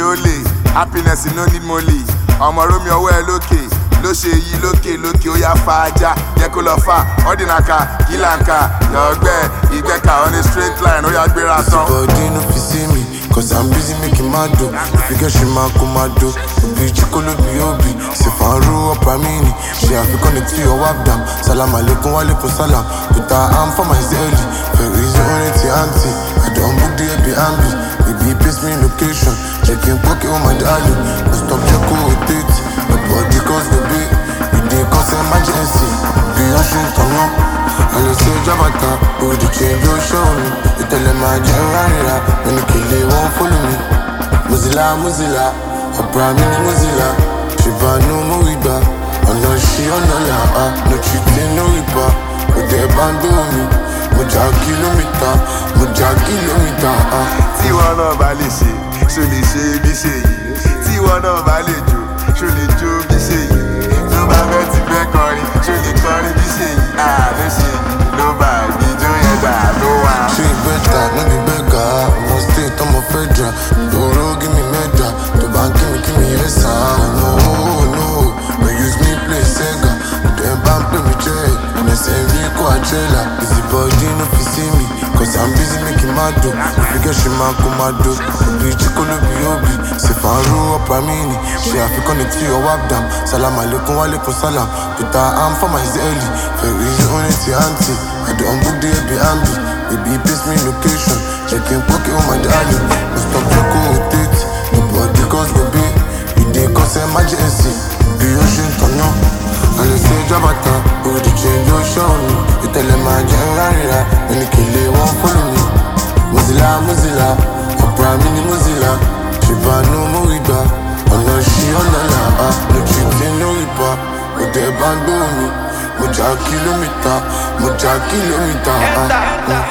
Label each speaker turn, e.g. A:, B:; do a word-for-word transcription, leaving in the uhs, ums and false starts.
A: ole, happiness no need money. Ọmọ Romi ọwọ́ ẹ lókè, ló ṣe yí lókè lókè ó yá fa ajá, yẹ kó lọ fà, ọ̀dìnàkà, kìlànkà, yọ̀ọ́gbẹ́, ìgbẹ́ka on a straight line, ó yá gbéra tán.
B: Body no fit see me, cause I'm busy making my dough. If you get she man come my dough, be chikolo be obi. Se faru up a mini, she have to connect to your wap dam. Salam alaikum walaikum salam. Put her arm for my zelly, very easy on it auntie. I don't book the Airbnb, baby paste me location. Checking pocket on my darling, no stop checking with it. My body cause the beat, you dey cause emergency. Be on shit on up, and you say Jabata, who the change your show me. You tell them I just when you kill it, won't follow me. Mozilla, Mozilla, a brand new Mozilla. She buy no more riba, I know she on the la, no cheating, no riba. With the band on me, Moja kilometer, Moja kilometer.
A: Tí wọ́n náà bá lè ṣe, ṣó lè ṣe bí ṣe yìí. Tí wọ́n náà bá lè jó, ṣó lè jó bí ṣe yìí. Tó bá fẹ́ ti fẹ́ kọrin, ṣó lè kọrin bí ṣe yìí. À ló ṣe yìí, ló bá ìjó yẹn dà ló wà.
B: She better, no be beggar. I'm on state, I'm a federal. Doro, give me medal. The bank, give me, give me yes, ah. No, no. They use me play Sega. Then bank play me check. And I say, Rico, I trailer. Busy body, no fit see me. Cause I'm busy making my dough. If you get she man, come my dough. Be chikolo, be obi. Se faru up a mini. She have to connect to your wap dam. Salam alaikum, walaikum salam. Put her arm for my zelly. Very easy on it, auntie. I don't book the Airbnb. Baby, paste me location. Checking pocket on my darling. No stop joking with it. Nobody cause the beat. You dey cause emergency. Be ocean turn up. And you say Jabata, who the change your show me. You tell them I just when you kill it, won't follow me. Mozilla, Mozilla, a brand mini Mozilla. She buy no more riba. I know she on the la, no cheating, no riba. With the band on me. Moja kilometer, moja kilometer.